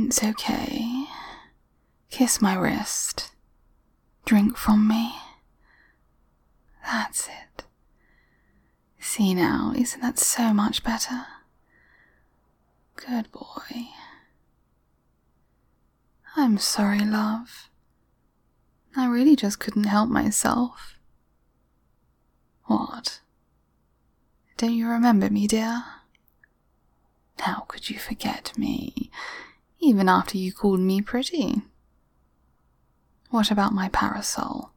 It's okay. Kiss my wrist. Drink from me. That's it. See now, isn't that so much better? Good boy. I'm sorry, love. I really just couldn't help myself. What? Don't you remember me, dear? How could you forget me, even after you called me pretty? What about my parasol?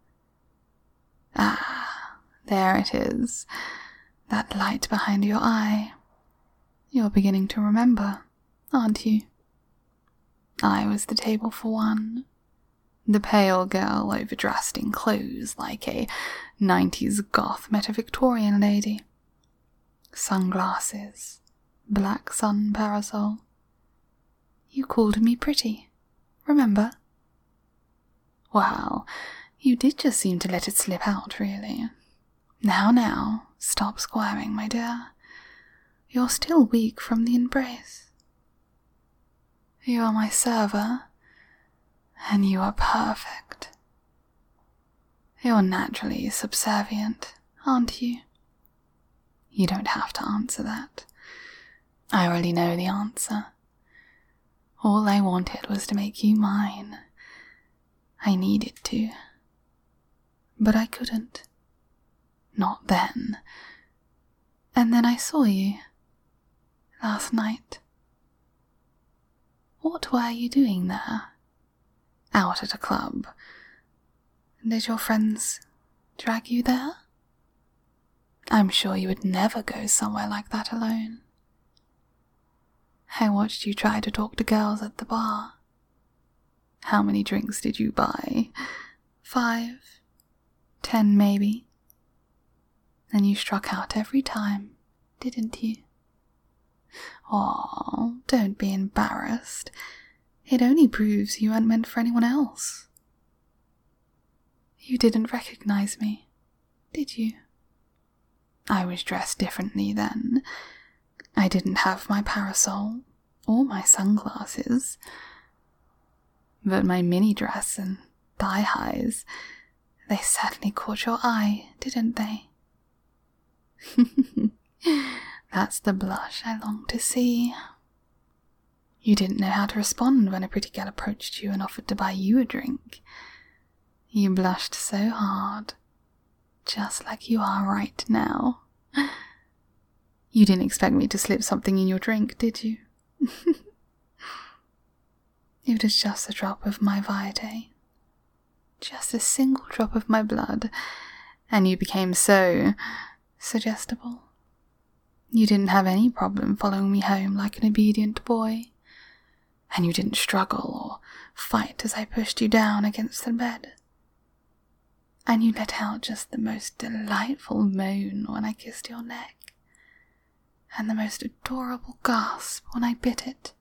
Ah, there it is. That light behind your eye. You're beginning to remember, aren't you? I was the table for one. The pale girl overdressed in clothes like a 90s goth met a Victorian lady. Sunglasses, black sun parasol. You called me pretty, remember? Well, you did just seem to let it slip out, really. Now, stop squirming, my dear. You're still weak from the embrace. You are my server, and you are perfect. You're naturally subservient, aren't you? You don't have to answer that. I already know the answer. All I wanted was to make you mine. I needed to. But I couldn't. Not then. And then I saw you. Last night. What were you doing there? Out at a club. Did your friends drag you there? I'm sure you would never go somewhere like that alone. I watched you try to talk to girls at the bar. How many drinks did you buy? 5? 10 maybe? And you struck out every time, didn't you? Oh, don't be embarrassed. It only proves you weren't meant for anyone else. You didn't recognize me, did you? I was dressed differently then. I didn't have my parasol or my sunglasses. But my mini dress and thigh highs, they certainly caught your eye, didn't they? That's the blush I long to see. You didn't know how to respond when a pretty girl approached you and offered to buy you a drink. You blushed so hard, just like you are right now. You didn't expect me to slip something in your drink, did you? It was just a drop of my Vitae. Just a single drop of my blood, and you became so suggestible. You didn't have any problem following me home like an obedient boy, and you didn't struggle or fight as I pushed you down against the bed. And you let out just the most delightful moan when I kissed your neck, and the most adorable gasp when I bit it.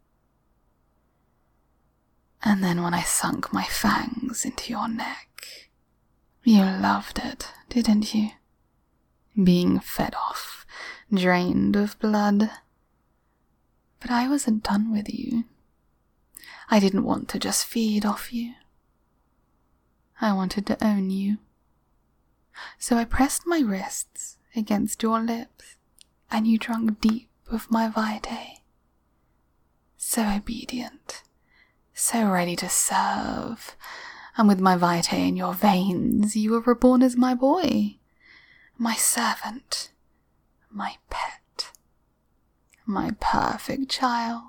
And then when I sunk my fangs into your neck, you loved it, didn't you? Being fed off, drained of blood. But I wasn't done with you. I didn't want to just feed off you. I wanted to own you. So I pressed my wrists against your lips, and you drank deep of my Vitae. So obedient, so ready to serve, and with my Vitae in your veins, you were reborn as my boy, my servant, my pet, my perfect child.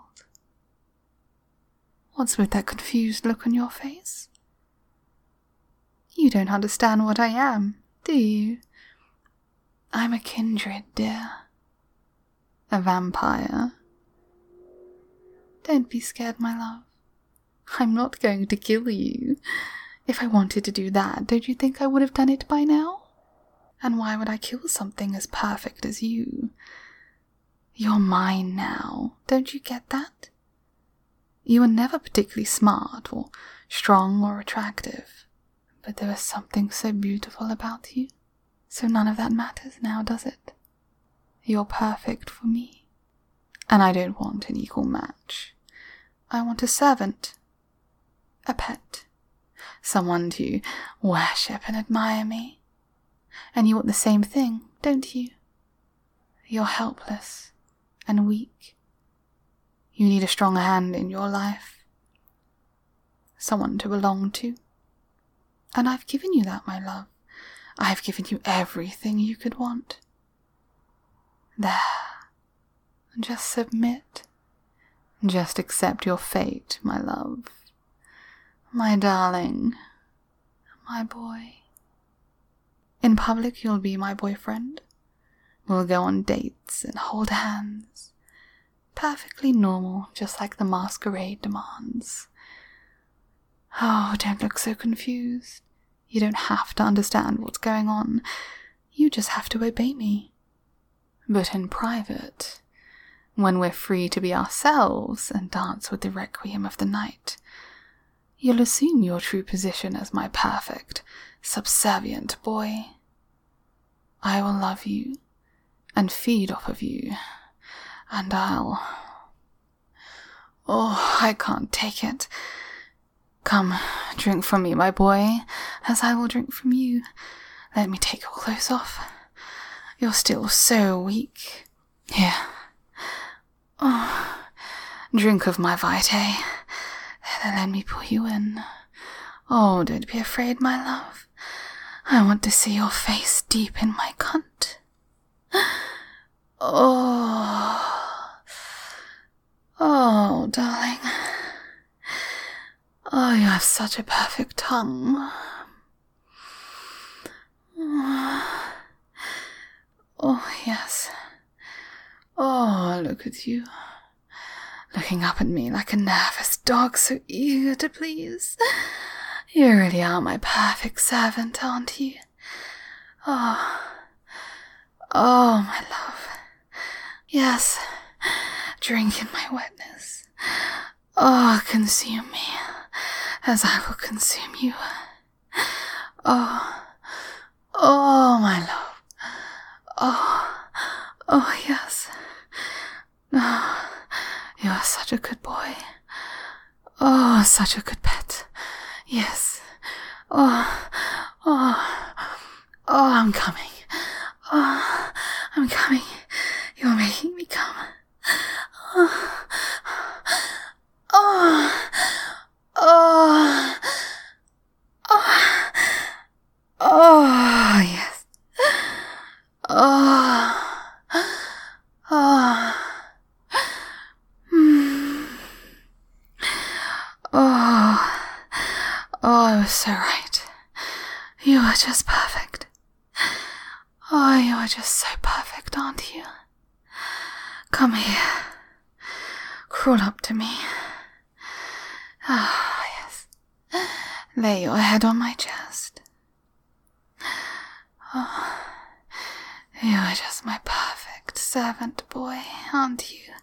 What's with that confused look on your face? You don't understand what I am, do you? I'm a kindred, dear. A vampire. Don't be scared, my love. I'm not going to kill you. If I wanted to do that, don't you think I would have done it by now? And why would I kill something as perfect as you? You're mine now, don't you get that? You were never particularly smart or strong or attractive, but there was something so beautiful about you. So none of that matters now, does it? You're perfect for me. And I don't want an equal match. I want a servant, a pet, someone to worship and admire me. And you want the same thing, don't you? You're helpless and weak. You need a strong hand in your life, someone to belong to. And I've given you that, my love. I've given you everything you could want. There. Just submit. Just accept your fate, my love. My darling. My boy. In public, you'll be my boyfriend. We'll go on dates and hold hands. Perfectly normal, just like the masquerade demands. Oh, don't look so confused. You don't have to understand what's going on. You just have to obey me. But in private, when we're free to be ourselves and dance with the requiem of the night, you'll assume your true position as my perfect, subservient boy. I will love you and feed off of you, and Oh, I can't take it. Come, drink from me, my boy, as I will drink from you. Let me take your clothes off. You're still so weak. Here. Oh, drink of my vitae. Let me pull you in. Oh, don't be afraid, my love. I want to see your face deep in my cunt. Oh, darling. Oh, you have such a perfect tongue. Oh, yes. Oh, look at you. Looking up at me like a nervous dog so eager to please. You really are my perfect servant, aren't you? Oh, my love. Yes, drink in my wetness. Oh, consume me, as I will consume you. Oh, my love. Oh, yes. Oh, you are such a good boy. Oh, such a good pet. Yes. Oh, I'm coming. Oh, I'm coming. You're making me come. Yes. I was so right. You are just perfect. Oh, you are just so perfect, aren't you? Come here. Crawl up to me. Ah, yes. Lay your head on my chest. Oh, you are just my perfect servant boy, aren't you?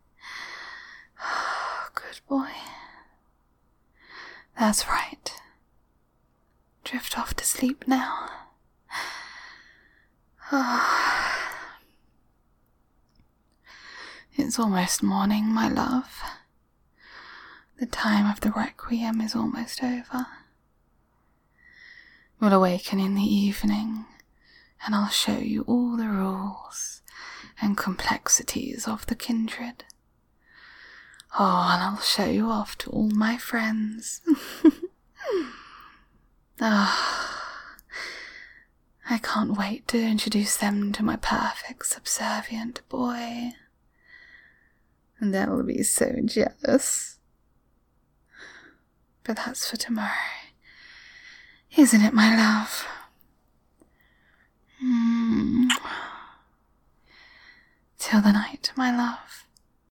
Oh, good boy. That's right. Drift off to sleep now. Oh. It's almost morning, my love. The time of the requiem is almost over. We'll awaken in the evening, and I'll show you all the rules and complexities of the kindred. Oh, and I'll show you off to all my friends. I can't wait to introduce them to my perfect subservient boy. And they'll be so jealous. But that's for tomorrow, isn't it, my love? Till the night, my love.